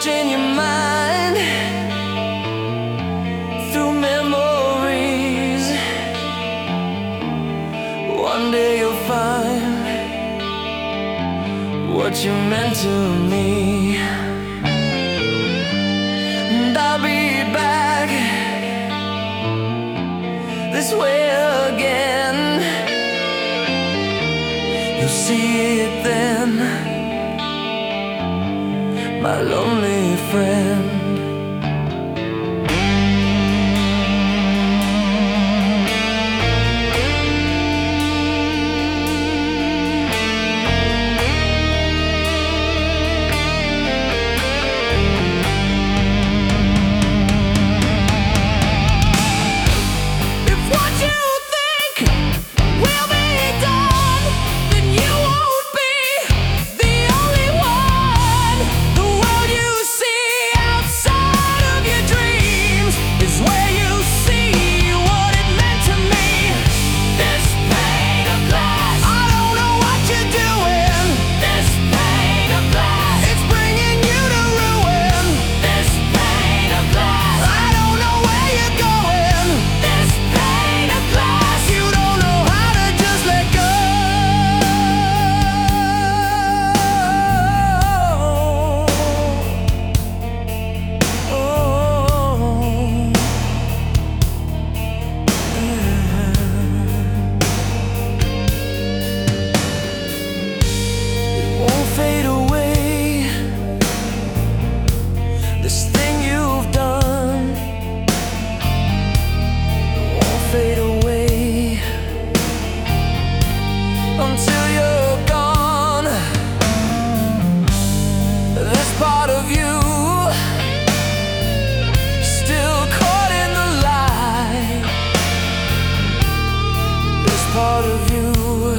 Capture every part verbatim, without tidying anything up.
searching your mind through memories. One day you'll find what you meant to me, and I'll be back this way again. You'll see it then, my lonely friend. Until you're gone, this part of you still caught in the light. This part of you,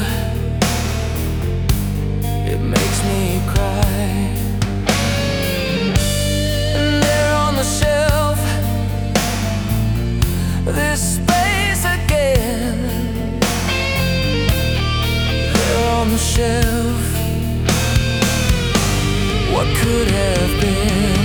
it makes me cry. And there on the shelf, this space again. On the shelf, what could have been?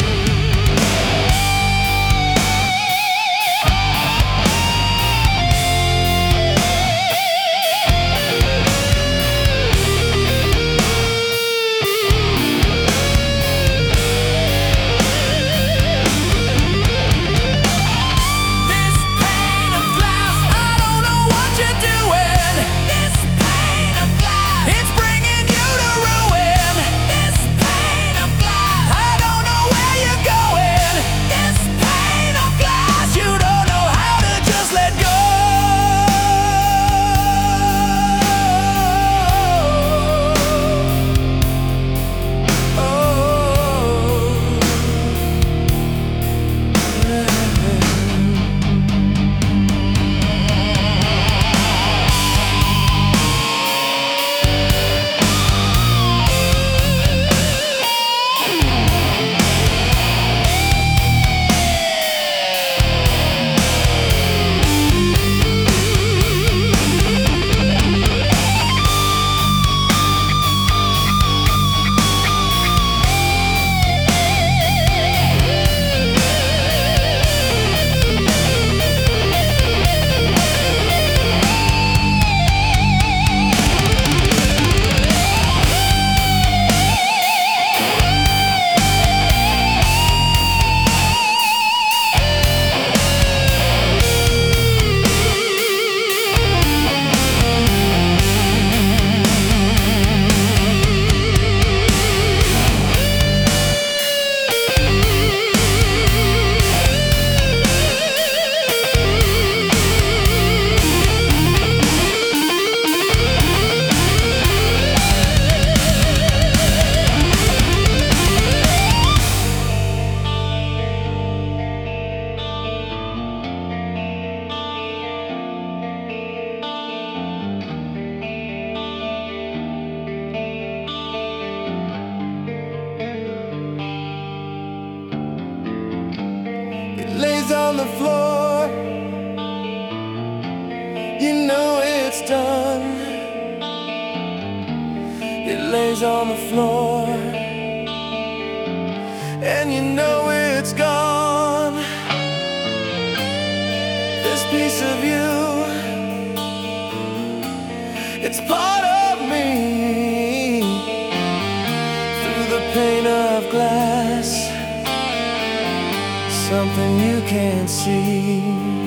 On the floor, you know it's done. It lays on the floor piece of you. It's part of me. Through the pane of glass, something you can't see.